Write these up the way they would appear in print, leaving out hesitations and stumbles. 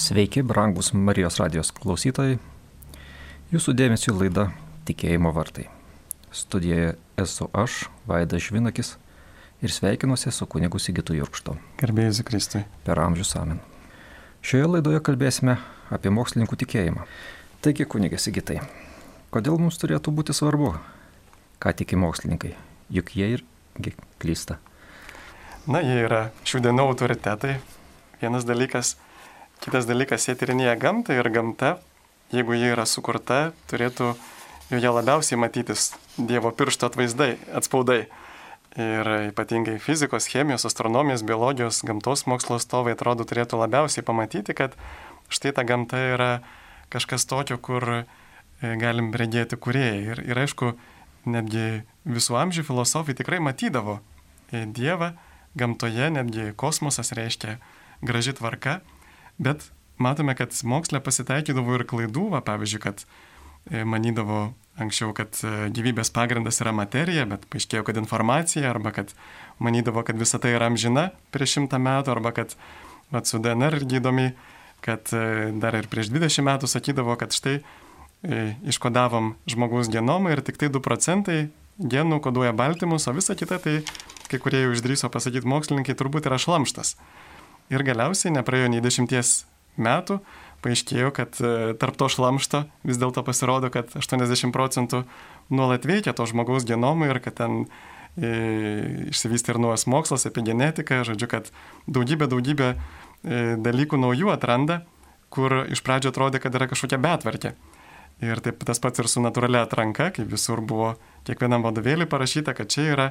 Sveiki, brangus Marijos radijos klausytojai. Jūsų dėmesio laida Tikėjimo vartai. Studijoje esu aš, Vaidas Žvinakis, ir sveikinuosi su kunigu Sigitu Jurkštu. Garbė Jėzui Kristui. Per amžius amen. Šioje laidoje kalbėsime apie mokslininkų tikėjimą. Taigi, kunige Sigitai, kodėl mums turėtų būti svarbu, ką tiki mokslininkai? Juk jie irgi klysta. Na, jie yra šių dienų autoritetai. Vienas dalykas. Kitas dalykas, jie tyrinėja gamtą ir gamta, jeigu jie yra sukurta, turėtų joje labiausiai matytis Dievo piršto atspaudai. Ir ypatingai fizikos, chemijos, astronomijos, biologijos, gamtos mokslo atstovai atrodo turėtų labiausiai pamatyti, kad štai ta gamta yra kažkas tokio, kur galim regėti kūrėjai. Ir aišku, netgi visų amžių filosofai tikrai matydavo Dievą gamtoje, netgi kosmosas reiškia graži tvarka. Bet matome, kad moksle pasitaikydavo ir klaidų, pavyzdžiui, kad manydavo anksčiau, kad gyvybės pagrindas yra materija, bet paaiškėjo, kad informacija, arba kad manydavo, kad visa tai yra amžina prieš 100 metų, arba kad su DNR irgi įdomi, kad dar ir prieš 20 metų sakydavo, kad štai iškodavom žmogaus genomą ir tik tai 2% genų koduoja baltymus, o visa kita tai, kai kurie jau išdrįso pasakyti mokslininkai, turbūt yra šlamštas. Ir galiausiai nepraėjo nei 10 metų, paaiškėjo, kad tarp to šlamšto vis dėlto pasirodo, kad 80% nuolat veikia to žmogaus genomą ir kad ten išsivystė ir naujas mokslas apie genetiką, žodžiu, kad daugybė dalykų naujų atranda, kur iš pradžio atrodė, kad yra kažkokia betvarkė. Ir taip tas pats ir su natūralia atranka, kaip visur buvo kiekvienam vadovėlį parašyta, kad čia yra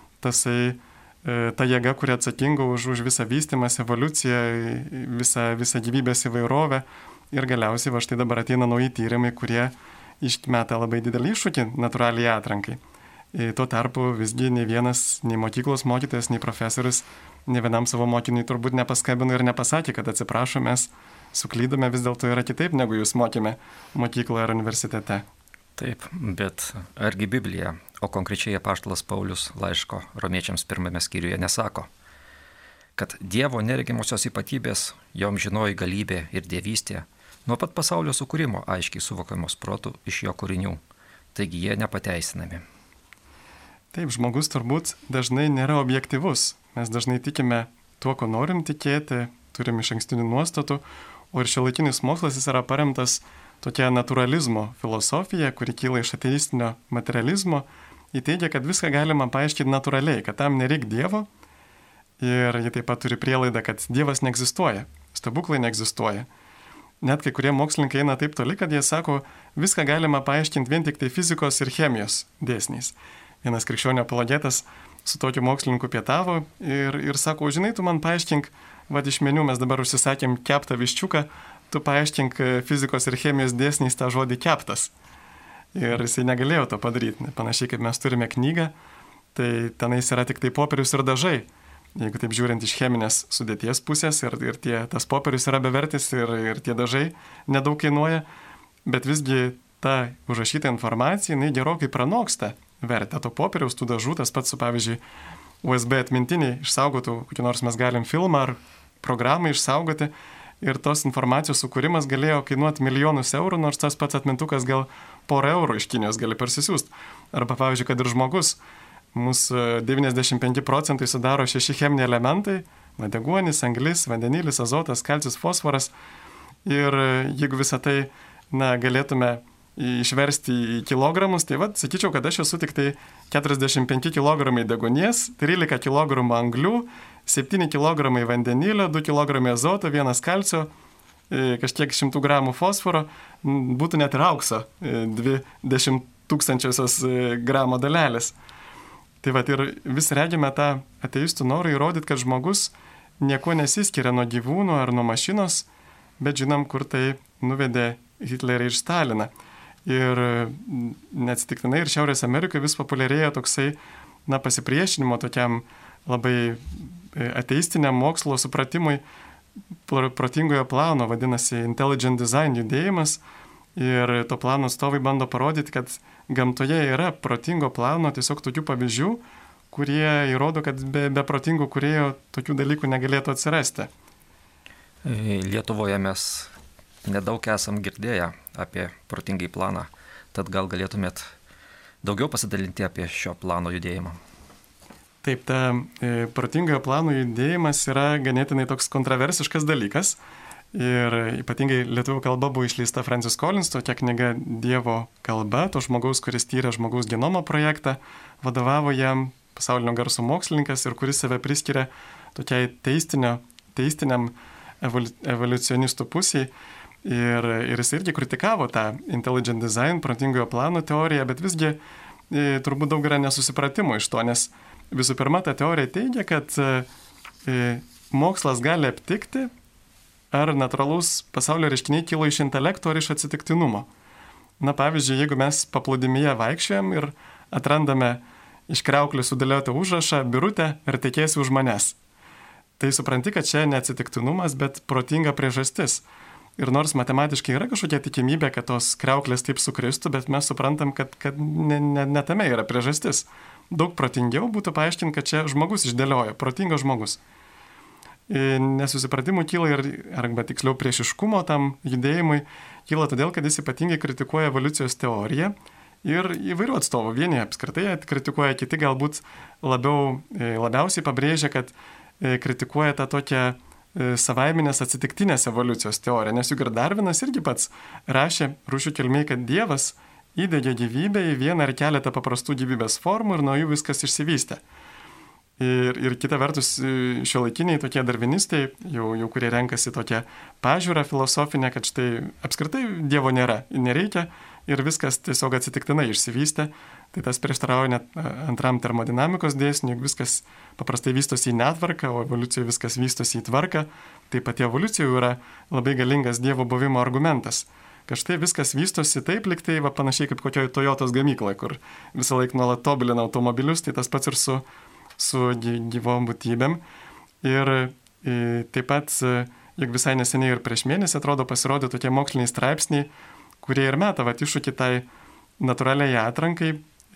ta jėga, kuri atsakinga už visą vystymas, evoliuciją, visą gyvybės įvairovę. Ir galiausiai va štai dabar ateina nauji tyrimai, kurie išmeta labai didelį iššūkį natūraliai atrankai. Tuo tarpu visgi nei vienas, nei mokyklos mokytojas, nei profesorius, nei vienam savo mokiniui turbūt nepaskambino ir nepasakė, kad atsiprašo, mes suklydome, vis dėlto yra kitaip, negu jūs mokėme mokykloje ar universitete. Taip, bet argi Biblija, o konkrečiai apaštalas Paulius laiško Romiečiams 1 skyriuje nesako, kad Dievo neregimosios ypatybės, jom žinoji galybė ir dievystė, nuo pat pasaulio sukūrimo aiškiai suvokiamos protų iš jo kūrinių, taigi jie nepateisinami. Taip, žmogus turbūt dažnai nėra objektyvus. Mes dažnai tikime tuo, ko norim tikėti, turim išankstinių nuostatų, o ir šiuolaikinis mokslas jis yra paremtas tokia naturalizmo filosofija, kuri kyla iš ateistinio materializmo, įteigia, kad viską galima paaiškinti natūraliai, kad tam nereik Dievo. Ir jie taip pat turi prielaidą, kad Dievas neegzistuoja, stebuklai neegzistuoja. Net kai kurie mokslininkai eina taip toli, kad jie sako, viską galima paaiškinti vien tik tai fizikos ir chemijos dėsniais. Vienas krikščionio apologetas su tokiu mokslininku pietavo ir sako, žinai, tu man paaiškink, iš meniu mes dabar užsisakėm keptą viščiuką, tu paaiškink fizikos ir chemijos dėsniais tą žodį keptas. Ir jisai negalėjo to padaryti. Panašiai kaip mes turime knygą, tai tenais yra tik tai popierius ir dažai. Jeigu taip žiūrint iš cheminės sudėties pusės ir tas popierius yra bevertis ir tie dažai nedaug kainuoja, bet visgi ta užrašyta informacija, jinai gerokai pranoksta vertę to popieriaus, tų dažų, tas pats su, pavyzdžiui, USB atmintiniai išsaugotų, kokį nors mes galim filmą ar programą išsaugoti, ir tos informacijos sukūrimas galėjo kainuoti milijonus eurų, nors tas pats atmintukas gal 100 eurų iš Kinijos gali parsisiųsti. Arba, pavyzdžiui, kad ir žmogus, mūsų 95% sudaro 6 cheminiai elementai, deguonis, anglis, vandenilis, azotas, kalcis, fosforas. Ir jeigu visą tai galėtume išversti į kilogramus, tai sakyčiau, kad aš esu tik tai 45 kg deguonies, 13 kg anglių, 7 kg vandenilio, 2 kg azoto, 1 kalcio, kažkiek 100 g fosforo, būtų net ir aukso 20 000 gramo dalelės. Tai ir vis regime tą ateistų norą įrodyti, kad žmogus nieko nesiskiria nuo gyvūnų ar nuo mašinos, bet žinom, kur tai nuvedė Hitlerį ir Staliną. Ir neatsitiktinai ir Šiaurės Amerikoje vis populiarėja toksai pasipriešinimo tokiam labai ateistiniam mokslo supratimui protingojo plano, vadinasi Intelligent Design judėjimas. Ir to plano atstovai bando parodyti, kad gamtoje yra protingo plano tiesiog tokių pavyzdžių, kurie įrodo, kad be protingo kūrėjo tokių dalykų negalėtų atsirasti. Lietuvoje mes nedaug esam girdėję apie protingai planą, tad gal galėtumėt daugiau pasidalinti apie šio plano judėjimą. Taip, protingojo plano judėjimas yra ganėtinai toks kontroversiškas dalykas. Ir ypatingai lietuvių kalba buvo išleista Francis Collins, tokia knyga Dievo kalba, to žmogaus, kuris tyrė žmogaus genomo projektą, vadovavo jam pasaulinio garso mokslininkas ir kuris save priskiria tokiai teistiniam evoliucionistų pusiai. Ir jis irgi kritikavo tą intelligent design, protingojo plano teoriją, bet visgi turbūt daug yra nesusipratimų iš to, nes visų pirma, ta teorija teigia, kad mokslas gali aptikti, ar natūralaus pasaulio reiškiniai kilo iš intelekto ar iš atsitiktinumo. Na, pavyzdžiui, jeigu mes paplūdimyje vaikščiojam ir atrandame iš kriauklių sudėliotą užrašą Birutė ir tekėsi už manęs, tai supranti, kad čia ne atsitiktinumas, bet protinga priežastis. Ir nors matematiškai yra kažkokia tikimybė, kad tos kriauklės taip sukristų, bet mes suprantam, kad ne tame yra priežastis. Daug protingiau būtų paaiškinti, kad čia žmogus išdėliojo, protingas žmogus. Nesusipratimų kyla arba tiksliau priešiškumo tam judėjimui kyla todėl, kad jis ypatingai kritikuoja evoliucijos teoriją ir įvairių atstovų. Vieni apskritai kritikuoja, kiti galbūt labiausiai pabrėžia, kad kritikuoja tą tokią savaiminės atsitiktinės evoliucijos teoriją, nes juk ir Darvinas irgi pats rašė Rūšių kilmėj, kad Dievas įdegė gyvybę į vieną ar keletą paprastų gyvybės formų ir nuo jų viskas išsivystė. Ir kita vertus, šiuolaikiniai tokie darvinistai, jau kurie renkasi tokią pažiūrą filosofinę, kad štai apskritai Dievo nėra, nereikia ir viskas tiesiog atsitiktinai išsivystė, tai tas prieštarauja net antram termodinamikos dėsniui, juk viskas paprastai vystosi į netvarką, o evoliucijoje viskas vystosi į tvarką, tai pati evoliucijoje yra labai galingas Dievo buvimo argumentas. Kad štai viskas vystosi taip, lyg tai panašiai kaip kokioje Toyotos gamykloje, kur visą laiką nuolat tobulina automobilius, tai tas pats ir su gyvom būtybėm. Ir taip pat, juk visai neseniai ir prieš mėnesį, atrodo, pasirodė tokie moksliniai straipsniai, kurie ir meta iššūkį tai natūraliai atrankai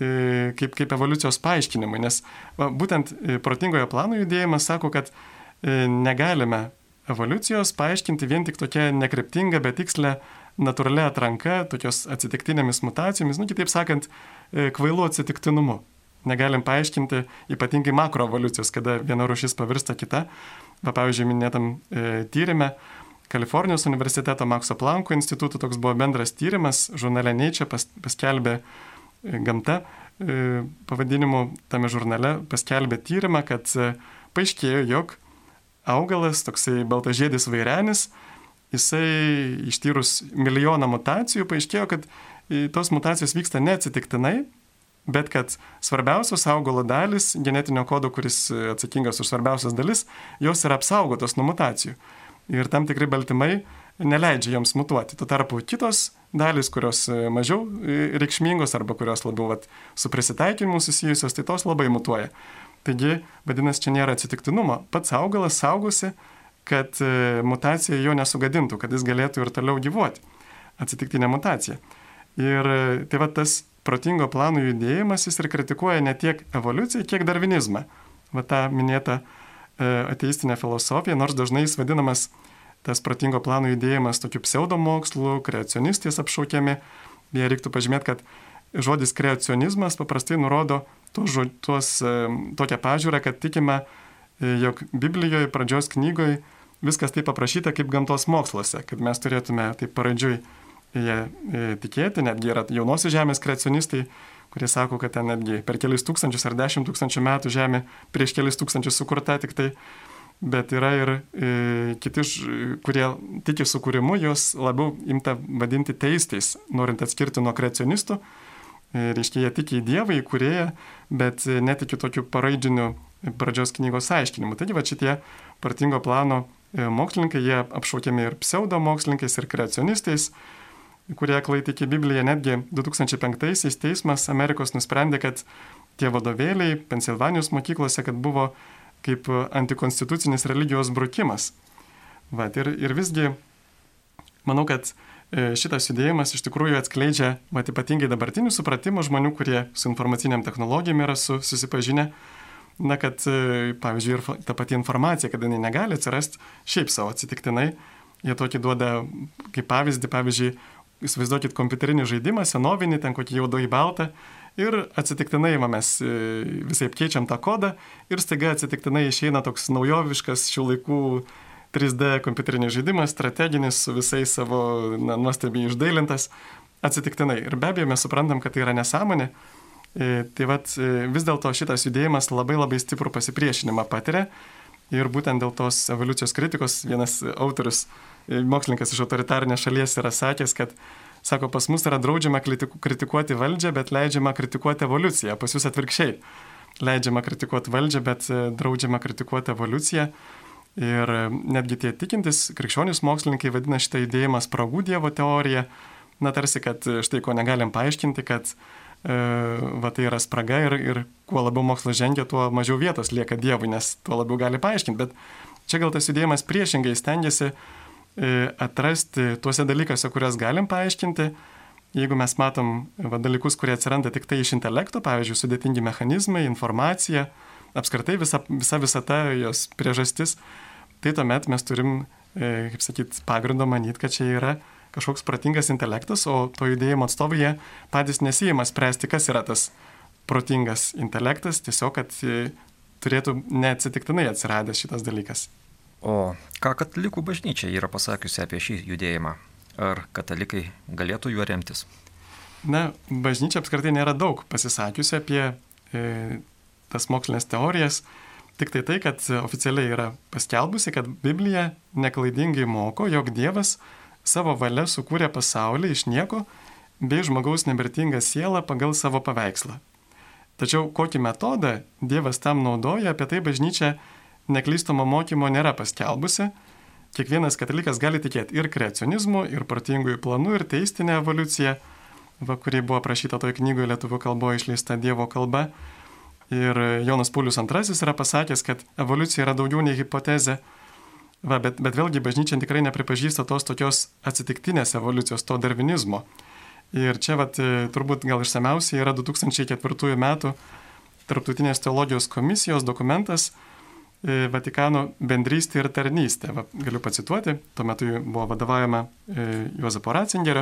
kaip evoliucijos paaiškinimui. Nes būtent protingojo plano judėjimas sako, kad negalime evoliucijos paaiškinti vien tik tokia nekryptinga, bet tikslė natūralia atranka, tokios atsitiktinėmis mutacijomis, kitaip sakant, kvailu atsitiktinumu. Negalim paaiškinti ypatingai makroevoliucijos, kada viena rūšis pavirsta kita. Pavyzdžiui, minėtam tyrime Kalifornijos universiteto Makso Planko instituto toks buvo bendras tyrimas, žurnale Nature paskelbė gamta pavadinimu, tame žurnale paskelbė tyrimą, kad paaiškėjo, jog augalas, toksai baltažiedis vairenis, jisai ištyrus milijoną mutacijų paaiškėjo, kad tos mutacijos vyksta neatsitiktinai, bet kad svarbiausios augalo dalis, genetinio kodo, kuris atsakingas už svarbiausias dalis, jos yra apsaugotos nuo mutacijų. Ir tam tikri baltymai neleidžia joms mutuoti. Tuo tarpu kitos dalis, kurios mažiau reikšmingos arba kurios labiau su prisitaikymu susijusios, tai tos labai mutuoja. Taigi, vadinasi, čia nėra atsitiktinumo. Pats augalas saugosi, kad mutacija jo nesugadintų, kad jis galėtų ir toliau gyvuoti. Atsitiktinė mutacija. Ir tai tas protingo plano judėjimas, jis ir kritikuoja ne tiek evoliuciją, kiek darvinizmą. Ta minėta ateistinė filosofija, nors dažnai jis vadinamas tas protingo plano judėjimas tokiu pseudomokslu, kreacionistais apšaukiami. Jie reiktų pažymėti, kad žodis kreacionizmas paprastai nurodo tokią pažiūrą, kad tikime, jog Biblijoje pradžios knygoje viskas taip aprašyta kaip gamtos moksluose, kad mes turėtume taip pradžiui jie tikėti, netgi yra jaunosios žemės kreacionistai, kurie sako, kad ten netgi per kelis tūkstančius ar 10 000 metų žemė prieš kelis tūkstančius sukurta tik tai, bet yra ir kiti, kurie tiki sukūrimu, jos labiau imta vadinti teistais, norint atskirti nuo kreacionistų. Reiškia, jie tiki į Dievą, į kūrėją, bet netiki tokiu paraidžiniu pradžios knygos aiškinimu. Taigi, šitie protingo plano mokslininkai, jie apšaukiami ir pseudomokslininkais, ir kreacionistais, kurie aklai tiki Bibliją. Netgi 2005-aisiais teismas Amerikos nusprendė, kad tie vadovėliai Pensilvanijos mokyklose, kad buvo kaip antikonstitucinis religijos brukimas. Ir visgi, manau, kad šitas judėjimas iš tikrųjų atskleidžia ypatingai dabartinių supratimų žmonių, kurie su informaciniam technologijom yra susipažinę. na, kad, pavyzdžiui, ir ta pati informacija, kad jinai negali atsirasti šiaip savo atsitiktinai. Jie tokį duoda kaip pavyzdį, pavyzdžiui, įsivaizduokit kompiuterinį žaidimą, senovinį, ten kokį juodai baltą, ir atsitiktinai mes visai keičiam tą kodą ir staiga atsitiktinai išeina toks naujoviškas šių laikų 3D kompiuterinis žaidimas, strateginis, su visais savo nuostabiai išdailintas, atsitiktinai. Ir be abejo mes suprantam, kad tai yra nesąmonė. Tai vat vis dėlto šitas judėjimas labai labai stiprų pasipriešinimą patiria. Ir būtent dėl tos evoliucijos kritikos vienas autorius, mokslininkas iš autoritarinės šalies yra sakęs, kad, sako, pas mus yra draudžiama kritikuoti valdžią, bet leidžiama kritikuoti evoliuciją. Pas jūs atvirkščiai. Leidžiama kritikuoti valdžią, bet draudžiama kritikuoti evoliuciją. Ir netgi tie tikintis krikščionys mokslininkai vadina šitą judėjimą spragų dievo teorija. Na tarsi, kad štai ko negalim paaiškinti, kad va tai yra spraga ir kuo labiau mokslas žengia, tuo mažiau vietos lieka Dievui, nes tuo labiau gali paaiškinti. Bet čia gal tas judėjimas priešingai stengiasi atrasti tuose dalykuose, kuriuos galim paaiškinti. Jeigu mes matom dalykus, kurie atsiranda tik tai iš intelekto, pavyzdžiui, sudėtingi mechanizmai, informacija, apskritai visa visata, jos priežastis, tai tuomet mes turim, kaip sakyt, pagrindo manyti, kad čia yra kažkoks protingas intelektas, o to judėjimo atstovai jie patys nesijima spręsti, kas yra tas protingas intelektas, tiesiog, kad turėtų neatsitiktinai atsiradęs šitas dalykas. O ką katalikų bažnyčia yra pasakiusi apie šį judėjimą? Ar katalikai galėtų juo remtis? Na, bažnyčia apskritai nėra daug pasisakiusi apie tas mokslinės teorijas, tik tai, kad oficialiai yra paskelbusi, kad Biblija neklaidingai moko, jog Dievas savo valia sukūrė pasaulį iš nieko bei žmogaus nemirtingą sielą pagal savo paveikslą. Tačiau kokį metodą Dievas tam naudoja, apie tai bažnyčia neklystomo mokymo nėra paskelbusi. Kiekvienas katalikas gali tikėti ir kreacionizmu, ir protingųjų planų, ir teistinę evoliuciją, kuri buvo aprašyta toje knygoje lietuvių kalboje išleista Dievo kalba. Ir Jonas Paulius II yra pasakęs, kad evoliucija yra daugiau nei hipotezė. Bet vėlgi bažnyčia tikrai nepripažįsta tos tokios atsitiktinės evoliucijos, to darvinizmo. Ir čia turbūt gal išsamiausiai yra 2004 metų Tarptautinės teologijos komisijos dokumentas Vatikano bendrystė ir tarnystė. Galiu pacituoti, tuo metu buvo vadovaujama Juozapo Ratzingerio,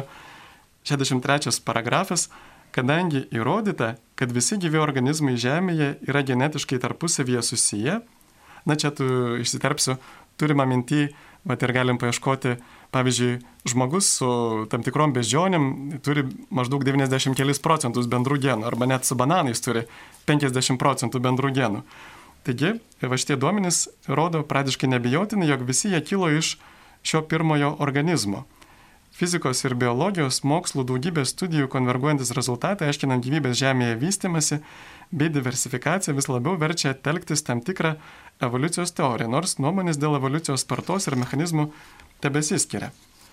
63 paragrafas, kadangi įrodyta, kad visi gyvi organizmai Žemėje yra genetiškai tarpusavyje susiję. Na čia tu išsiterpsiu, turime minty, ir galim paieškoti, pavyzdžiui, žmogus su tam tikrom beždžionėm turi maždaug 90 kelis procentus bendrų genų, arba net su bananais turi 50 procentų bendrų genų. Taigi, šitie duomenys rodo pradiškai nebijotinai, jog visi jie kilo iš šio pirmojo organizmo. Fizikos ir biologijos mokslų daugybės studijų konverguojantis rezultatai, aiškinant gyvybės Žemėje vystymasi bei diversifikaciją, vis labiau verčia telktis tam tikrą evoliucijos teoriją, nors nuomonės dėl evoliucijos spartos ir mechanizmų tebesiskiria.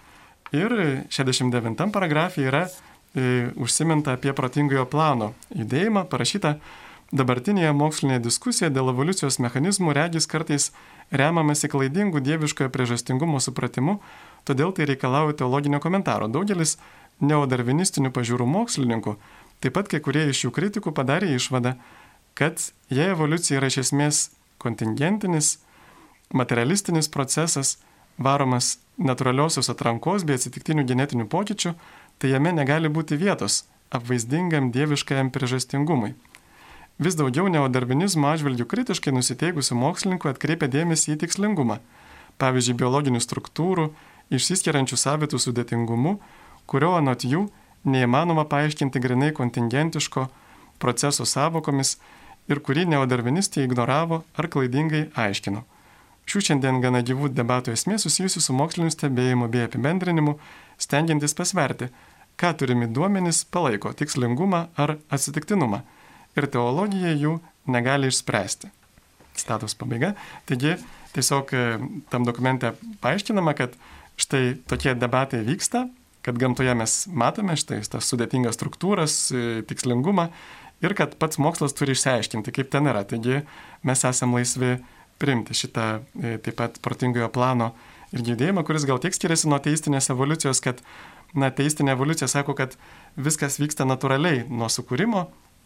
Ir 69 paragrafė yra užsiminta apie protingojo plano judėjimą, parašyta: dabartinėje mokslinėje diskusijoje dėl evoliucijos mechanizmų regis kartais remiamasi klaidingų dieviškojo priežastingumo supratimu, todėl tai reikalauja teologinio komentaro. Daugelis neodarvinistinių pažiūrų mokslininkų, taip pat kai kurie iš jų kritikų padarė išvadą, kad jei evoliucija yra iš esmės kontingentinis, materialistinis procesas, varomas natūraliosios atrankos bei atsitiktinių genetinių pokyčių, tai jame negali būti vietos apvaizdingam dieviškajam priežastingumui. Vis daugiau neodarvinizmo atžvilgių kritiškai nusiteikusių mokslininkų atkreipia dėmesį į tikslingumą, pavyzdžiui, biologinių struktūrų, išsiskiriančių savitų sudėtingumu, kurio anot jų neįmanoma paaiškinti grinai kontingentiško proceso sąvokomis ir kurį neodarvinistai ignoravo ar klaidingai aiškino. Šių šiandien gana gyvų debatų esmė susijusi su moksliniu stebėjimu bei apibendrinimu, stengiantis pasverti, ką turimi duomenys palaiko - tikslingumą ar atsitiktinumą. Ir teologija jų negali išspręsti. Citatos pabaiga. Taigi, tiesiog tam dokumente paaiškinama, kad štai tokie debatai vyksta, kad gamtoje mes matome štai tas sudėtingas struktūras, tikslingumą ir kad pats mokslas turi išsiaiškinti, kaip ten yra. Taigi, mes esam laisvi priimti šitą taip pat protingojo plano ir judėjimą, kuris gal tiek skiriasi nuo teistinės evoliucijos, kad teistinė evoliucija sako, kad viskas vyksta natūraliai nuo sukūrimo,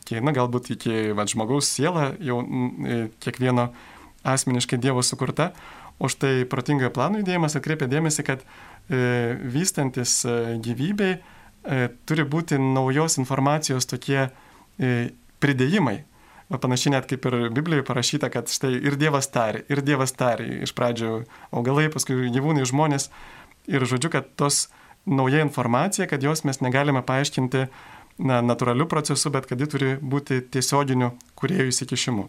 galbūt iki žmogaus sielą jau kiekvieno asmeniškai Dievo sukurta. O štai protingojo plano judėjimas atkreipia dėmesį, kad vystantis gyvybei turi būti naujos informacijos tokie pridėjimai. Panašiai net kaip ir Biblijoje parašyta, kad štai ir Dievas tari, iš pradžių augalai, paskui gyvūnai, žmonės. Ir žodžiu, kad tos nauja informacija, kad jos mes negalime paaiškinti natūraliu procesu, bet kad ji turi būti tiesioginiu kūrėjų įsikišimu.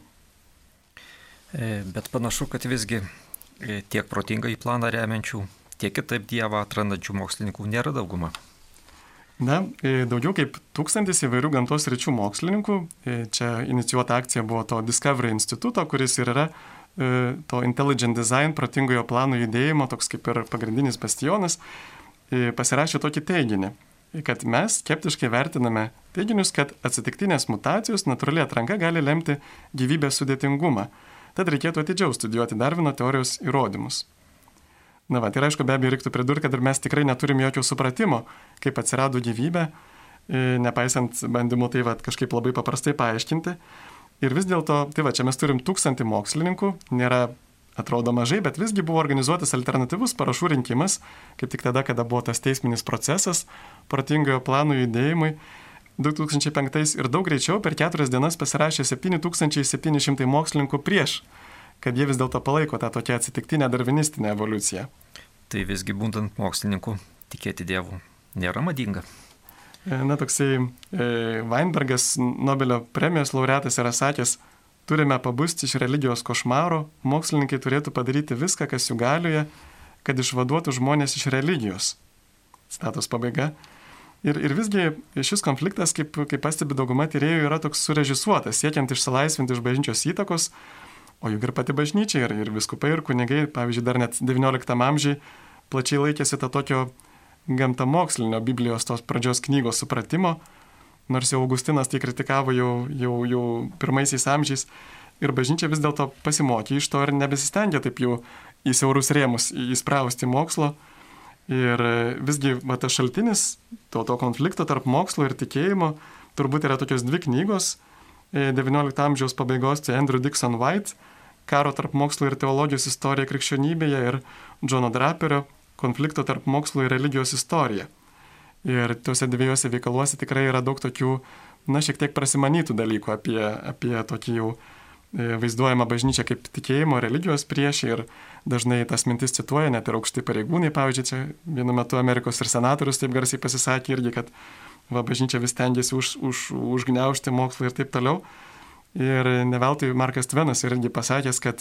Bet panašu, kad visgi tiek protingai į planą remiančių, tiek kitaip Dievą atrandančių mokslininkų nėra dauguma. Daugiau kaip 1000 įvairių gamtos sričių mokslininkų. Čia inicijuota akcija buvo to Discovery instituto, kuris ir yra to Intelligent Design protingojo plano judėjimo, toks kaip ir pagrindinis bastionas, pasirašė tokį teiginį, kad mes skeptiškai vertiname teiginius, kad atsitiktinės mutacijos natūrali atranka gali lemti gyvybės sudėtingumą. Tad reikėtų atidžiau studijuoti Darvino teorijos įrodymus. Ir aišku, be abejo, reiktų pridurti, kad ir mes tikrai neturim jokio supratimo, kaip atsirado gyvybė, nepaisant bandymų tai kažkaip labai paprastai paaiškinti. Ir vis dėlto, čia mes turim 1000 mokslininkų, nėra, atrodo mažai, bet visgi buvo organizuotas alternatyvus parašų rinkimas, kaip tik tada, kada buvo tas teisminis procesas protingojo plano judėjimui 2005 ir daug greičiau per 4 dienas pasirašė 7700 mokslininkų prieš, kad jie vis dėlto palaiko tą tokią atsitiktinę darvinistinę evoliuciją. Tai visgi būtent mokslininkų tikėti Dievu nėra madinga. Toksai Weinbergas, Nobelio premijos laureatas, yra sakęs, turime pabusti iš religijos košmaro, mokslininkai turėtų padaryti viską, kas jų galioje, kad išvaduotų žmonės iš religijos. Citatos pabaiga. Ir visgi šis konfliktas, kaip pastebi dauguma tyrėjų, yra toks surežisuotas, siekiant išsilaisvinti iš bažnyčios įtakos. O juk ir pati bažnyčia, ir viskupai, ir kunigai, pavyzdžiui, dar net XIX amžiai plačiai laikėsi tą tokio gamtamokslinio Biblijos tos pradžios knygos supratimo, nors jau Augustinas tai kritikavo jau pirmaisiais amžiais. Ir bažnyčia vis dėlto pasimokė iš to ir nebesistengė taip jau į siaurus rėmus įsprausti mokslo. Ir visgi tas šaltinis to konflikto tarp mokslo ir tikėjimo turbūt yra tokios 2 knygos. XIX amžiaus pabaigos, tai Andrew Dickson White, Karo tarp mokslo ir teologijos istorija krikščionybėje, ir Johno Draperio Konflikto tarp mokslo ir religijos istorija. Ir tuose 2 veikaluose tikrai yra daug tokių, šiek tiek prasimanytų dalykų apie tokį jau vaizduojamą bažnyčią kaip tikėjimo, religijos priešą, ir dažnai tas mintis cituoja net ir aukšti pareigūnai. Pavyzdžiui, čia vienu metu Amerikos ir senatorius taip garsiai pasisakė irgi, kad bažnyčia vis tengiasi užgniaužti mokslą ir taip toliau. Ir neveltui Markas Tvenas irgi pasakęs, kad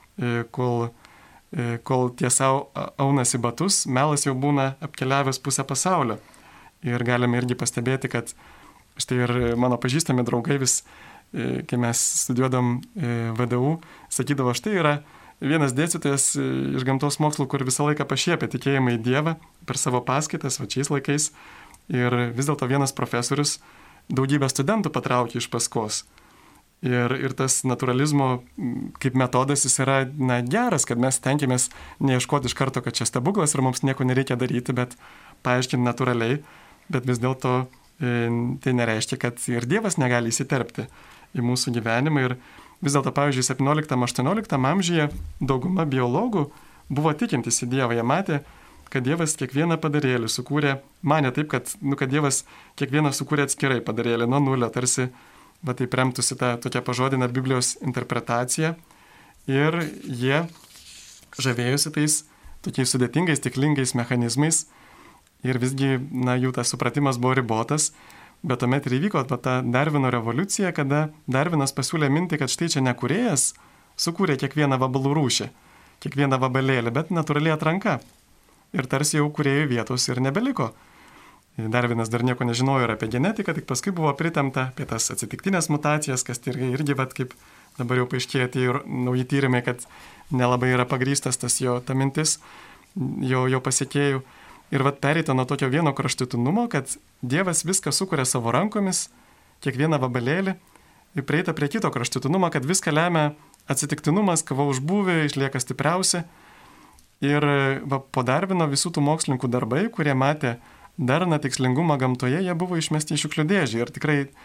kol tiesa aunasi batus, melas jau būna apkeliavęs pusę pasaulio. Ir galime irgi pastebėti, kad štai ir mano pažįstami draugai vis, kai mes studijuodam VDU, sakydavo, štai yra vienas dėstytojas iš gamtos mokslų, kur visą laiką pašiepia tikėjimą į Dievą per savo paskaitas, šiais laikais. Ir vis dėlto vienas profesorius daugybę studentų patraukė iš paskos. Ir tas naturalizmo kaip metodas jis yra geras, kad mes tenkimės neieškoti iš karto, kad čia stebuklas ir mums nieko nereikia daryti, bet paaiškinti natūraliai. Bet vis dėlto tai nereiškia, kad ir Dievas negali įsiterpti į mūsų gyvenimą. Ir vis dėlto, pavyzdžiui, 17-18 amžiuje dauguma biologų buvo tikintys į Dievą. Jie matė, kad Dievas kiekvieną padarėlį sukūrė, manė taip, kad Dievas kiekvieną sukūrė atskirai padarėlį nuo nulio, tarsi taip remtųsi tą tokią pažodinę Biblijos interpretaciją. Ir jie žavėjosi tais tokiais sudėtingais, tiklingais mechanizmais. Ir visgi, jų tas supratimas buvo ribotas. Bet tuomet ir įvyko ta Darvino revoliucija, kada Darvinas pasiūlė mintį, kad štai čia ne kūrėjas sukūrė kiekvieną vabalų rūšį, kiekvieną vabalėlį, bet natūraliai atranka. Ir tarsi jau kūrėjų vietos ir nebeliko. Darvinas dar nieko nežinojo ir apie genetiką, tik paskui buvo pritemta apie tas atsitiktinės mutacijas, kas irgi kaip dabar jau paaiškėjo, tai nauji tyrimai, kad nelabai yra pagrįstas ta mintis jo pasiekėjų. Ir pereita nuo tokio vieno kraštutinumo, kad Dievas viską sukuria savo rankomis, kiekvieną vabalėlį, ir prieita prie kito kraštutinumo, kad viską lemia atsitiktinumas, kava užbūvė, išlieka stipriausi. Ir po Darvino visų tų mokslininkų darbai, kurie matė darną tikslingumą gamtoje, jie buvo išmesti į šiukšlių dėžę. Ir tikrai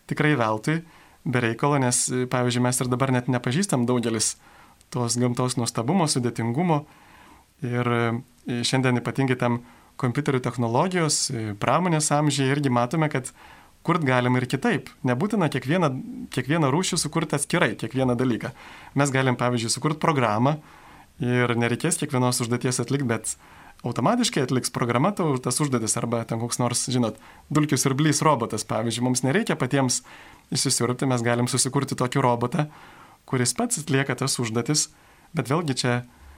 tikrai veltui, be reikalo, nes, pavyzdžiui, mes ir dabar net nepažįstam daugelis tos gamtos nuostabumo, sudėtingumo. Ir šiandien ypatingai tam kompiuterių technologijos, pramonės amžiai irgi matome, kad kurt galima ir kitaip. Nebūtina kiekvieną rūšį sukurti atskirai, kiekvieną dalyką. Mes galim, pavyzdžiui, sukurti programą ir nereikės kiekvienos užduoties atlikti, bet automatiškai atliks programa tas užduotis, arba ten koks nors, žinot, dulkių siurblys robotas, pavyzdžiui, mums nereikia patiems įsisiurbti, mes galim susikurti tokį robotą, kuris pats atlieka tas užduotis, bet vėlgi čia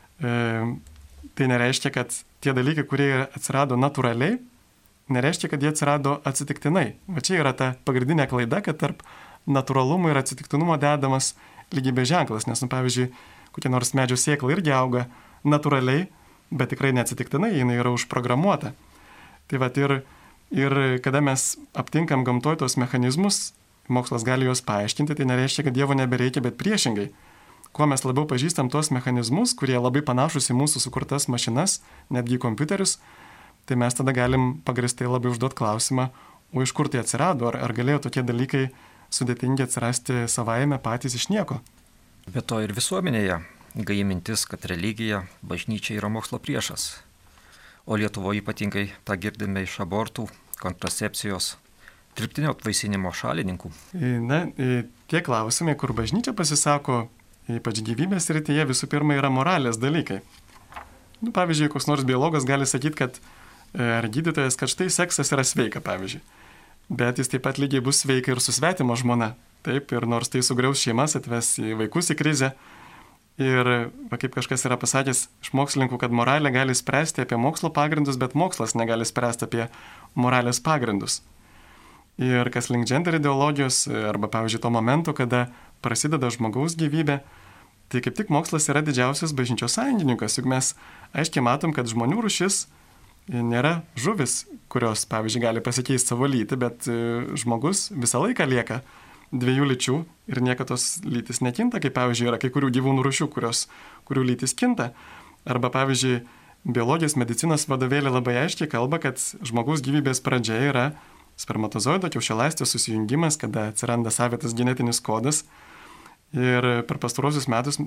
tai nereiškia, kad tie dalykai, kurie atsirado natūraliai, nereiškia, kad jie atsirado atsitiktinai. Va čia yra ta pagrindinė klaida, kad tarp natūralumo ir atsitiktinumo dedamas lygybės ženklas, nes, pavyzdžiui, kokia nors medžio sėkla irgi auga natūraliai, bet tikrai neatsitiktinai, jinai yra užprogramuota. Tai va ir kada mes aptinkam gamtoj tos mechanizmus, mokslas gali juos paaiškinti, tai nereiškia, kad Dievo nebereikia, bet priešingai. Kuo mes labiau pažįstam tos mechanizmus, kurie labai panašus į mūsų sukurtas mašinas, netgi kompiuterius, tai mes tada galim pagristai labai užduoti klausimą, o iš kur tai atsirado, ar galėjo tokie dalykai sudėtingi atsirasti savaime patys iš nieko. Be to ir visuomenėje gaji mintis, kad religija, bažnyčia yra mokslo priešas. O Lietuvoje ypatingai tą girdime iš abortų, kontracepcijos, dirbtinio atvaisinimo šalininkų. Na, tie klausimai, kur bažnyčia pasisako, ypač gyvybės srityje, visų pirma yra moralės dalykai. Pavyzdžiui, koks nors biologas gali sakyti, kad ar gydytojas, kad štai seksas yra sveika, pavyzdžiui. Bet jis taip pat lygiai bus sveika ir su svetimo žmona. Taip, ir nors tai sugriaus šeimas, atves vaikus į krizę. Ir kaip kažkas yra pasakęs iš mokslininkų, kad moralė gali spręsti apie mokslo pagrindus, bet mokslas negali spręsti apie moralės pagrindus. Ir kas link gender ideologijos, arba pavyzdžiui to momento, kada prasideda žmogaus gyvybė, tai kaip tik mokslas yra didžiausias bažnyčios sąjungininkas, juk mes aiškiai matom, kad žmonių rūšis nėra žuvis, kurios, pavyzdžiui, gali pasikeisti savo lytį, bet žmogus visą laiką lieka dviejų lyčių ir niekada tos lytis nekinta, kaip pavyzdžiui yra kai kurių gyvūnų rūšių, kurių lytis kinta. Arba pavyzdžiui, biologijos medicinos vadovėlė labai aiškiai kalba, kad žmogaus gyvybės pradžia yra spermatozoido kiaušialąstės susijungimas, kada atsiranda savitas genetinis kodas. Ir per pastarosius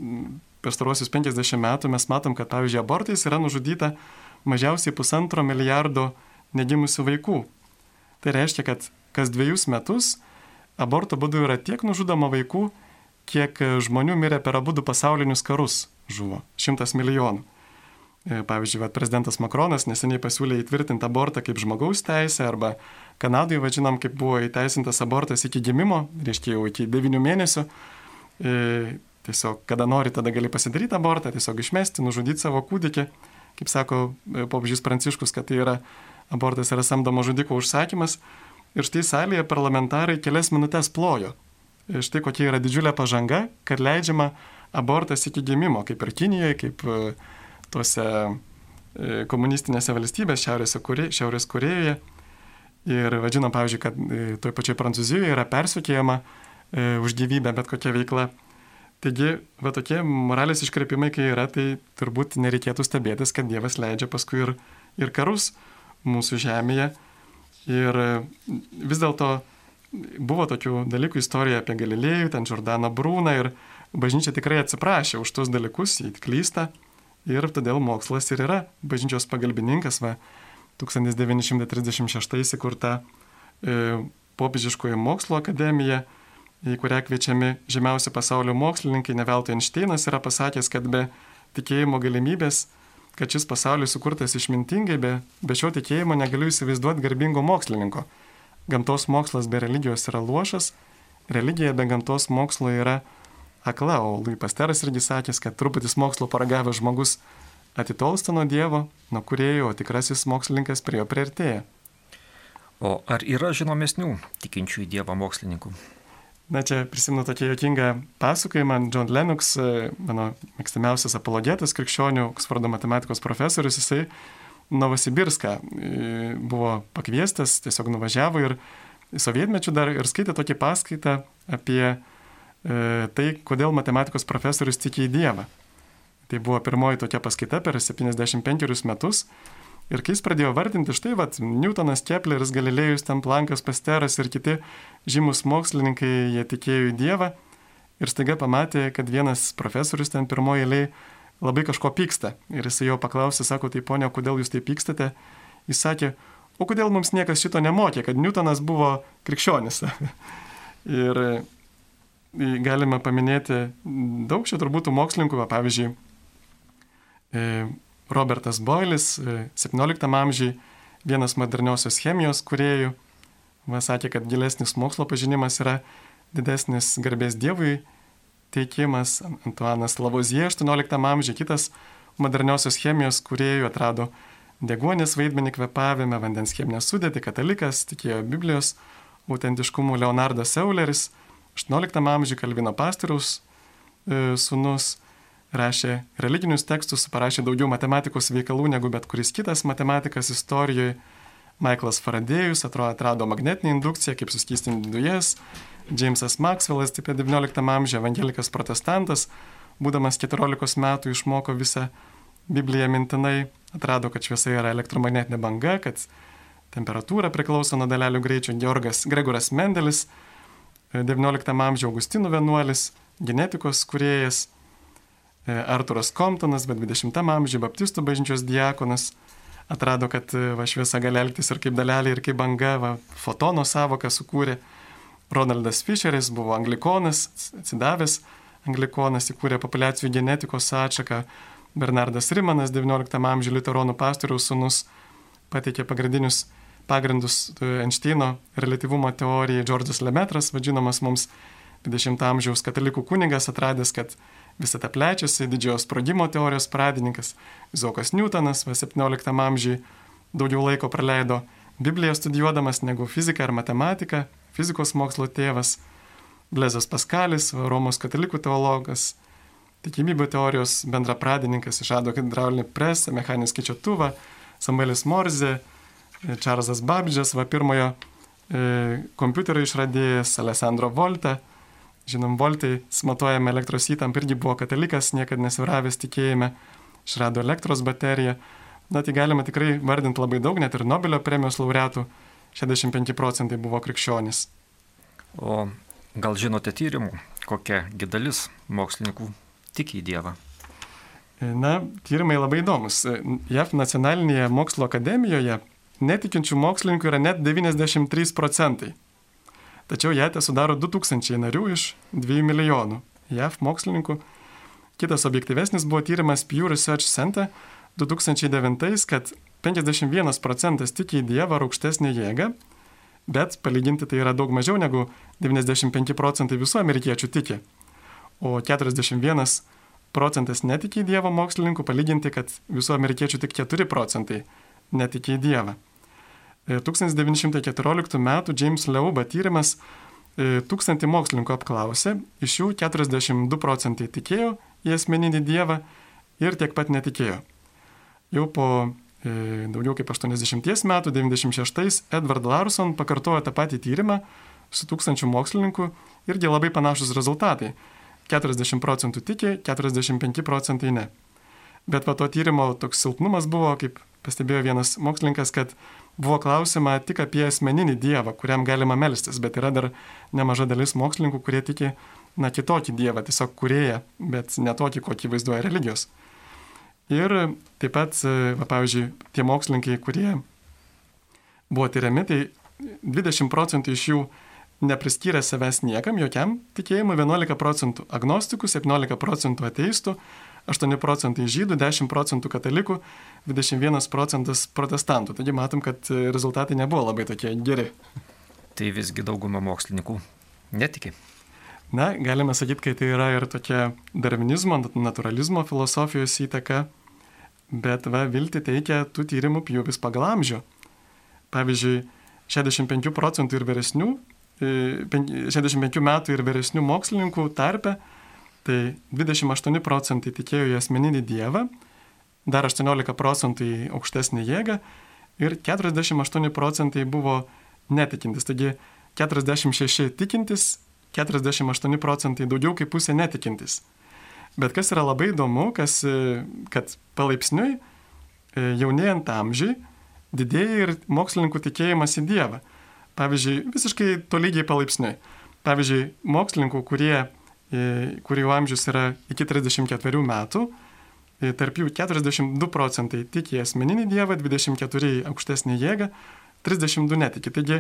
50 metų mes matom, kad pavyzdžiui abortais yra nužudyta mažiausiai 1,5 milijardo negimusių vaikų. Tai reiškia, kad kas 2 metus aborto būdu yra tiek nužudoma vaikų, kiek žmonių mirė per abudu pasaulinius karus žuvo. 100 milijonų. Pavyzdžiui, prezidentas Makronas neseniai pasiūlė įtvirtinti abortą kaip žmogaus teisę, arba Kanadoje, žinom, kaip buvo įteisintas abortas iki gimimo, reiškia jau iki 9 mėnesių. Tiesiog, kada nori, tada gali pasidaryti abortą, tiesiog išmesti, nužudyti savo kūdikį. Kaip sako popiežius Pranciškus, kad tai yra abortas yra samdomo žudiko užsakymas. Ir štai salėje parlamentarai kelias minutės plojo. Štai kokia yra didžiulė pažanga, kad leidžiama abortas iki gimimo, kaip ir Kinijoje, kaip tuose komunistinėse valstybės Šiaurės Korėjoje. Ir vadžinom, pavyzdžiui, kad toj pačioj Prancūzijoje yra persekiojama už gyvybę bet kokia veikla. Taigi, tokie moralės iškreipimai, kai yra, tai turbūt nereikėtų stebėtis, kad Dievas leidžia paskui ir karus mūsų žemėje. Ir vis dėlto buvo tokių dalykų istorija apie Galilėjų, ten Džordaną Brūną, ir bažnyčia tikrai atsiprašė už tos dalykus, jį klysta, ir todėl mokslas ir yra bažnyčios pagalbininkas. 1936 įkurta popiežiškoji mokslo akademija, į kurią kviečiami žymiausi pasaulio mokslininkai. Ne veltui Einšteinas yra pasakęs, kad be tikėjimo galimybės, kad šis pasaulis sukurtas išmintingai, be šio tikėjimo negaliu įsivaizduoti garbingo mokslininko. Gamtos mokslas be religijos yra luošas, religija be gamtos mokslo yra akla, o Louis Pasteras irgi sakęs, kad truputis mokslo paragavęs žmogus atitolsta nuo Dievo, nuo kūrėjo, o tikrasis mokslininkas prie jo priartėja. O ar yra žinomesnių tikinčių į Dievą mokslininkų? Na, čia prisimenu tokį juokingą pasakojimą. John Lennox, mano mėgstamiausias apologetas krikščionių, Oksfordo matematikos profesorius, jisai Novosibirską buvo pakviestas, tiesiog nuvažiavo ir sovietmečių dar ir skaitė tokį paskaitą apie tai, kodėl matematikos profesorius tiki į Dievą. Tai buvo pirmoji tokia paskaita per 75 metus Ir kai jis pradėjo vardinti, štai, Newtonas, Kepleris, Galilėjus, ten Plankas, Pasteras ir kiti žymus mokslininkai, jie tikėjo į Dievą ir staiga pamatė, kad vienas profesorius ten pirmoje eilėje labai kažko pyksta. Ir jis jo paklausė, sako, tai ponia, kodėl jūs taip pykstate? Jis sakė, o kodėl mums niekas šito nemokė, kad Newtonas buvo krikščionis. Ir galima paminėti daug čia turbūt mokslininkų, pavyzdžiui, Robertas Boilis, 17 amžiui, vienas moderniosios chemijos kūrėjų, sakė, kad gilesnis mokslo pažinimas yra didesnis garbės Dievui teikimas. Antuanas Lavozie, 18 amžiui, kitas moderniosios chemijos kūrėjų, atrado deguonies vaidmenį kvėpavime, vandens cheminę sudėtį, katalikas, tikėjo Biblijos autentiškumu. Leonardas Euleris, 18 amžiui, Kalvino pastoriaus sūnus, rašė religinius tekstus, parašė daugiau matematikos veikalų negu bet kuris kitas matematikas istorijoje. Michaelas Faradėjus atrado magnetinę indukciją, kaip suskystinti dujas. Jamesas Maxwellas, taip pat 19 amžiuje, evangelikas protestantas, būdamas 14 metų išmoko visą Bibliją mintinai, atrado, kad šviesa yra elektromagnetinė banga, kad temperatūra priklauso nuo dalelių greičio. Gregoras Mendelis, 19 amžiuje Augustinų vienuolis, genetikos kūrėjas. Arturas Comptonas, bet 20 amžiuje baptistų bažnyčios diakonas, atrado, kad šviesa gali elgtis ir kaip dalelė, ir kaip banga, fotono savoką sukūrė. Ronaldas Fischeris buvo anglikonas, atsidavęs anglikonas, įkūrė populiacijų genetikos atšaką. Bernardas Rimanas, 19 amžiuje liuteronų pastoriaus sūnus, pateikė pagrindus Einšteino reliatyvumo teorijai. Džordžas Lemetras, vadinamas mums 20 amžiaus katalikų kunigas, atradęs, kad visata plečiasi, didžiojo sprogimo teorijos pradininkas. Izaokas Newtonas, 17 amžiui, daugiau laiko praleido Bibliją studijuodamas negu fiziką ar matematiką, fizikos mokslo tėvas. Blezas Paskalis, Romos katalikų teologas, tikimybių teorijos bendrapradininkas, išrado hidraulinį presą, mechaninį skaičiuotuvą. Samuelis Morzė, Čarlzas Babidžas, pirmojo kompiuterio išradėjas. Alessandro Volta, žinom, voltai matuojame elektros įtampą, irgi buvo katalikas, niekada nesviravęs tikėjime, išrado elektros bateriją. Tai galima tikrai vardinti labai daug, net ir Nobelio premijos laureatų 65% buvo krikščionys. O gal žinote tyrimų, kokia dalis mokslininkų tiki į Dievą? Tyrimai labai įdomus. JAV nacionalinėje mokslo akademijoje netikinčių mokslininkų yra net 93%. Tačiau ją sudaro 2000 narių iš 2 milijonų JAV mokslininkų. Kitas objektyvesnis buvo tyrimas Pew Research Center 2009, kad 51% tiki į Dievą ar aukštesnę jėgą, bet palyginti tai yra daug mažiau negu 95% visų amerikiečių tiki. O 41% netiki į Dievą mokslininkų, palyginti, kad visų amerikiečių tik 4% netiki į Dievą. 1914 m. James Leuba tyrimas 1000 mokslininkų apklausė, iš jų 42% tikėjo į asmeninį Dievą ir tiek pat netikėjo. Jau po daugiau kaip 80 metų, 96, Edward Larson pakartojo tą patį tyrimą su 1000 mokslininkų, irgi labai panašus rezultatai. 40% tiki, 45% ne. Bet to tyrimo toks silpnumas buvo, kaip pastebėjo vienas mokslininkas, kad buvo klausima tik apie asmeninį Dievą, kuriam galima melstis, bet yra dar nemaža dalis mokslininkų, kurie tiki kitokį Dievą, tiesiog kūrėją, bet ne tokį, kokį vaizduoja religijos. Ir taip pat, pavyzdžiui, tie mokslininkai, kurie buvo tyriami, tai 20% iš jų nepriskyrė savęs niekam, jokiam tikėjimui, 11% agnostikų, 17% ateistų, 8% žydų, 10% katalikų, 21% protestantų. Taigi matom, kad rezultatai nebuvo labai tokie geri. Tai visgi dauguma mokslininkų netiki. Galime sakyti, kad tai yra ir tokia darvinizmo, naturalizmo filosofijos įtaka, bet viltį teikia tų tyrimų pjūvis pagal amžių. Pavyzdžiui, 65% ir vyresnių, 65 metų ir vyresnių mokslininkų tarpe, tai 28% tikėjo į asmeninį Dievą, dar 18% į aukštesnį jėgą ir 48% buvo netikintis. Taigi 46 tikintis, 48% daugiau kaip pusė netikintis. Bet kas yra labai įdomu, kad palaipsniui jaunėjant amžiui didėja ir mokslininkų tikėjimas į Dievą. Pavyzdžiui, visiškai tolygiai palaipsniui. Pavyzdžiui, mokslininkų, kurių amžius yra iki 34 metų, tarp jų 42% tiki asmeninį Dievą, 24% aukštesnį jėgą, 32% netiki. Taigi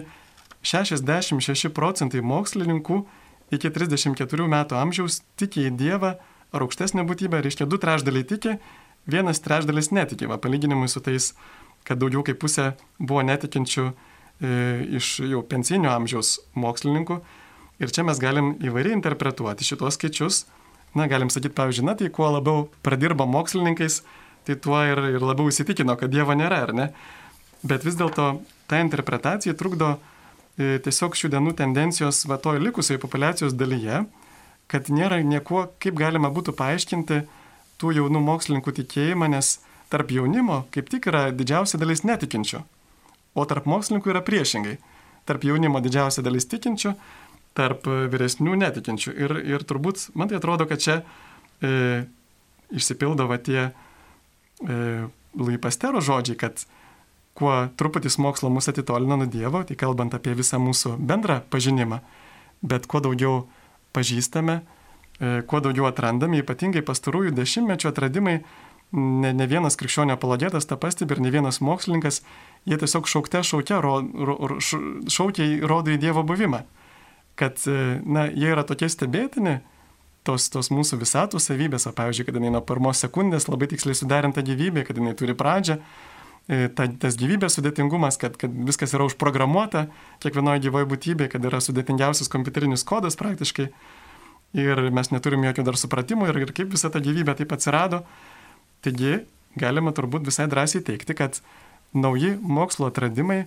66% mokslininkų iki 34 metų amžiaus tiki į Dievą ar aukštesnę būtybę, reiškia 2/3 tiki, 1/3 netiki. Palyginimui su tais, kad daugiau kaip pusė buvo netikinčių iš jau pensinio amžiaus mokslininkų. Ir čia mes galim įvairiai interpretuoti šitos skaičius. Na, galim sakyti, pavyzdžiui, tai kuo labiau pradirba mokslininkais, tai tuo ir labiau įsitikino, kad Dievo nėra, ar ne? Bet vis dėlto ta interpretacija trukdo tiesiog šių dienų tendencijos toj likusiai populiacijos dalyje, kad nėra nieko, kaip galima būtų paaiškinti tų jaunų mokslininkų tikėjimą, nes tarp jaunimo kaip tik yra didžiausia dalis netikinčių, o tarp mokslininkų yra priešingai. Tarp jaunimo didžiausia dalis tikinčių, tarp vyresnių netikinčių. Ir turbūt, man tai atrodo, kad čia išsipildo tie Louis Pasteuro žodžiai, kad kuo truputis mokslo mus atitolina nuo Dievo, tai kalbant apie visą mūsų bendrą pažinimą, bet kuo daugiau pažįstame, kuo daugiau atrandame, ypatingai pastarųjų dešimtmečių atradimai, ne vienas krikščionio apologetas tą pastebi ir ne vienas mokslininkas, jie tiesiog šaukia rodo į Dievo buvimą. Kad, jie yra tokie stebėtini, tos mūsų visatos savybės, pavyzdžiui, kad jinai nuo pirmos sekundės labai tiksliai suderinta gyvybė, kad jinai turi pradžią, tas gyvybės sudėtingumas, kad viskas yra užprogramuota kiekvienoje gyvoje būtybėje, kad yra sudėtingiausias kompiuterinis kodas praktiškai ir mes neturime jokio dar supratimo ir kaip visa ta gyvybė taip atsirado. Taigi, galima turbūt visai drąsiai teigti, kad nauji mokslo atradimai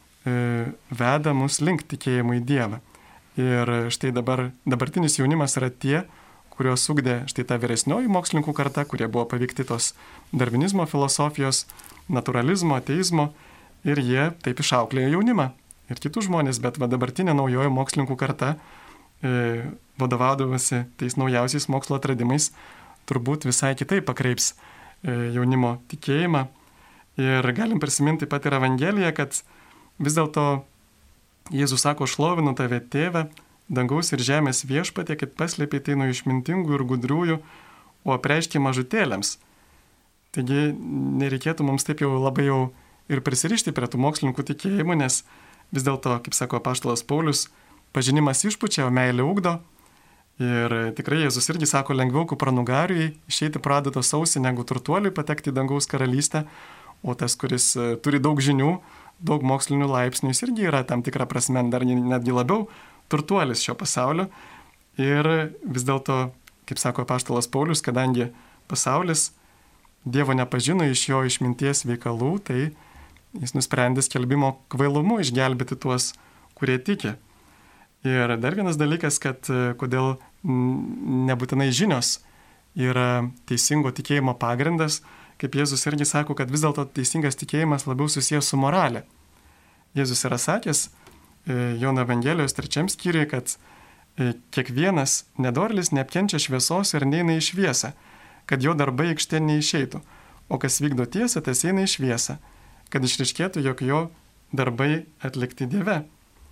veda mus link tikėjimo į Dievą. Ir štai dabartinis jaunimas yra tie, kuriuos ugdė štai ta vyresnioji mokslininkų karta, kurie buvo paveikti tos darvinizmo filosofijos, naturalizmo, ateizmo ir jie taip išauklėjo jaunimą ir kitus žmonės, bet dabartinė naujoji mokslininkų karta, vadovaudavosi tais naujausiais mokslo atradimais, turbūt visai kitaip pakreips jaunimo tikėjimą. Ir galim prisiminti pat ir Evangeliją, kad vis dėlto Jėzus sako, šlovinu tave, tėve, dangaus ir žemės viešpatie, kad paslėpei tai nuo išmintingų ir gudriųjų, o apreiškei mažutėliams. Taigi nereikėtų mums taip jau labai jau ir prisirišti prie tų mokslininkų tikėjimų, nes vis dėlto, kaip sako apaštalas Paulius, pažinimas išpučia, o meilė ugdo. Ir tikrai Jėzus irgi sako, lengviau kupranugariui išeiti pro adatos ausį, negu turtuoliui patekti į dangaus karalystę, o tas, kuris turi daug žinių, daug mokslinių laipsnių, jis irgi yra tam tikrą prasme dar netgi labiau turtuolis šio pasaulio. Ir vis dėlto, kaip sako apaštalas Paulius, kadangi pasaulis Dievo nepažino iš jo išminties veikalų, tai jis nusprendė skelbimo kvailumu išgelbėti tuos, kurie tiki. Ir dar vienas dalykas, kad kodėl nebūtinai žinios yra teisingo tikėjimo pagrindas, kaip Jėzus irgi sako, kad vis dėlto teisingas tikėjimas labiau susijęs su moralė. Jėzus yra sakęs Jono Evangelijos 3 skyriuje, kad kiekvienas nedorėlis neapkenčia šviesos ir neina į šviesą, kad jo darbai aikštėn neišeitų, o kas vykdo tiesą, tas eina į šviesą, kad išryškėtų, jog jo darbai atlikti Dieve.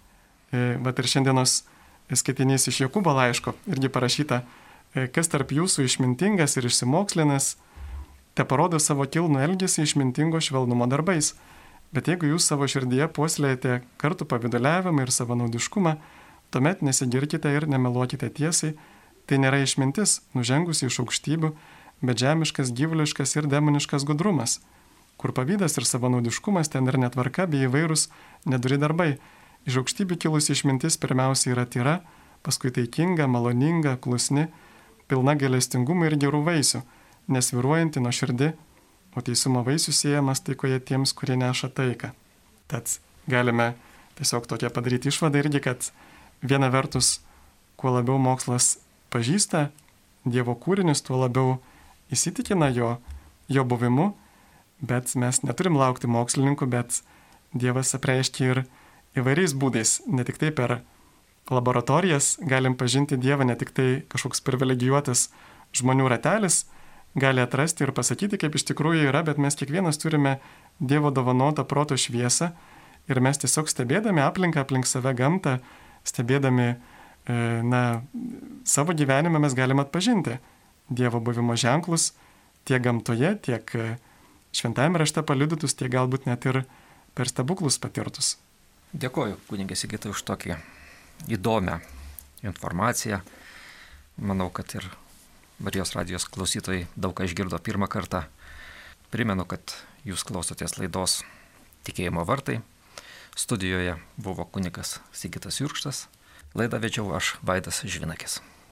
Ir šiandienos skaitinys iš Jokūbo laiško irgi parašyta, kas tarp jūsų išmintingas ir išsimokslinas, te parodo savo kilnų elgesį išmintingo švelnumo darbais. Bet jeigu jūs savo širdyje puoselėjate kartu pavidaliavimą ir savanaudiškumą, tuomet nesigirkite ir nemeluokite tiesai, tai nėra išmintis, nužengusi iš aukštybių, bet žemiškas, gyvuliškas ir demoniškas gudrumas, kur pavydas ir savanaudiškumas, ten ir netvarka bei įvairūs nedori darbai. Iš aukštybių kilusi išmintis pirmiausia yra tyra, paskui taikinga, maloninga, klusni, pilna gailestingumo ir gerų vaisių, nesvyruojanti nuoširdi, o teisumo vaisių siejamas taikoje tiems, kurie neša taiką. Tad galime tiesiog tokią padaryti išvadą irgi, kad viena vertus, kuo labiau mokslas pažįsta Dievo kūrinius, tuo labiau įsitikina jo buvimu, bet mes neturim laukti mokslininkų, bet Dievas apreiškia ir įvairiais būdais, ne tik tai per laboratorijas galim pažinti Dievą, ne tik tai kažkoks privilegijuotas žmonių ratelis gali atrasti ir pasakyti, kaip iš tikrųjų yra, bet mes kiekvienas turime Dievo dovanotą proto šviesą ir mes tiesiog stebėdami aplinką, aplink save gamtą, stebėdami savo gyvenime mes galime atpažinti Dievo buvimo ženklus tiek gamtoje, tiek šventajame rašte paliudytus, tiek galbūt net ir per stebuklus patirtus. Dėkoju, kunigė Sigitai, už tokį įdomią informaciją. Manau, kad ir Marijos radijos klausytojai daug ką išgirdo pirmą kartą. Primenu, kad jūs klausotės laidos Tikėjimo vartai. Studijoje buvo kunigas Sigitas Jurkštas. Laidą vedžiau aš, Vaidas Žvinakis.